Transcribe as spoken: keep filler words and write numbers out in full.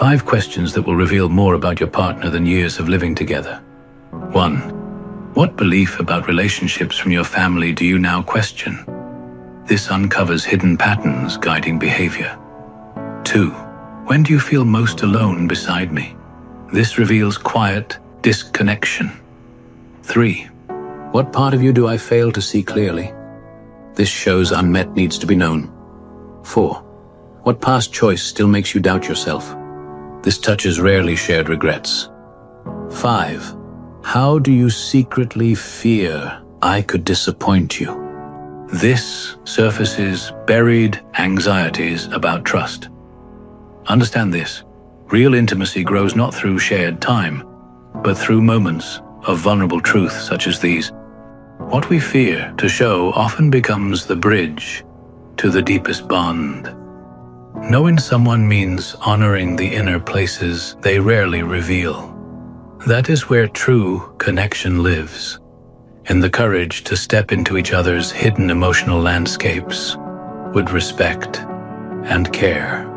Five questions that will reveal more about your partner than years of living together. One, what belief about relationships from your family do you now question? This uncovers hidden patterns guiding behavior. Two, when do you feel most alone beside me? This reveals quiet disconnection. Three, what part of you do I fail to see clearly? This shows unmet needs to be known. Four, what past choice still makes you doubt yourself? This touches rarely shared regrets. Five, how do you secretly fear I could disappoint you? This surfaces buried anxieties about trust. Understand this. Real intimacy grows not through shared time, but through moments of vulnerable truth such as these. What we fear to show often becomes the bridge to the deepest bond. Knowing someone means honoring the inner places they rarely reveal. That is where true connection lives, in the courage to step into each other's hidden emotional landscapes with respect and care.